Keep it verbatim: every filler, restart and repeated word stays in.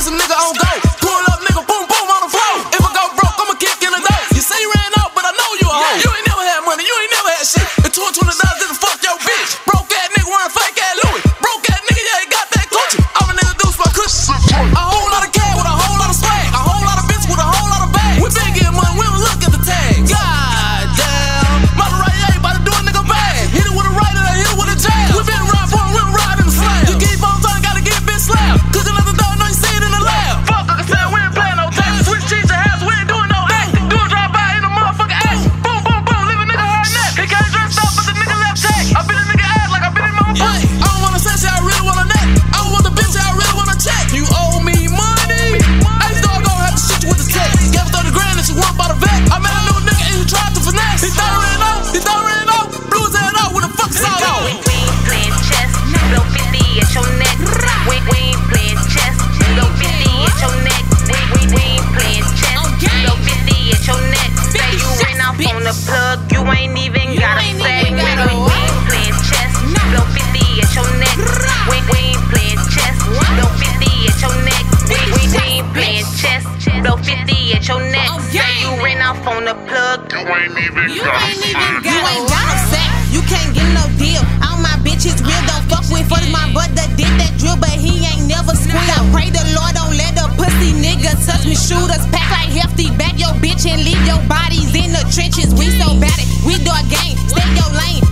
this a nigga on go. Pull up, nigga, boom, boom on the floor. If I go broke, I'ma kick in the door. You say you ran out, but I know you a hoe. You ain't never had money, you ain't never had shit. And two hundred twenty dollars didn't fuck your bitch. Broke ass nigga wearing fake ass Louis. Broke ass nigga, yeah, he got that Gucci. I'm a nigga deuce for cushion. A whole lot of cash with a whole lot of swag. A whole lot of bitch with a whole lot of bags. We been getting money, we don't look at the tag. God damn. Mother right, yeah, about to do a nigga bad. Hit it with a right and I hit it with a jab. We been ride for him, we don't ride in the slam. You keep on talking, gotta get bitch slapped. Cooking up the door, know you see it in the lab. Fuck, like I said, we ain't playing no taxes. Switch cheese to house, we ain't doing no acting. Do a drive-by in a motherfucking ass. Boom, boom, boom, leave a nigga hard neck. He can't dress up, but the nigga left tag. I been a nigga ass like I been in mama pussy. I don't wanna say shit, I really wanna neck. I don't want the bitch, I really wanna check. You owe me money. Ice dog gon' have to shoot you with the tech. Gave her thirty grand and she won by the vet. I met a new nigga and he tried to finesse. He thought ran out, he thought ran out. Blew his head out with a fucking salt on. We ain't playing chess, blow fifty at your neck. We we ain't playing chess, blow fifty at your neck. We we we ain't playing chess, blow fifty at your neck. Say you ran off on the plug, you ain't even got a flag. We we ain't playing chess, blow fifty at your neck. We we ain't playing chess, blow fifty at your neck. We we we ain't playing chess, blow fifty at your neck. Say you ran off on the plug, You ain't even got a sack. You ain't got a sack, you can't get no deal. All my bitches real, don't fuck with for my brother did that drill, but he ain't never squeal. I pray the Lord don't let a pussy nigga touch me. Shooters pack like hefty, back your bitch and leave your bodies in the trenches. We so bad it, we do a game, stay your lane.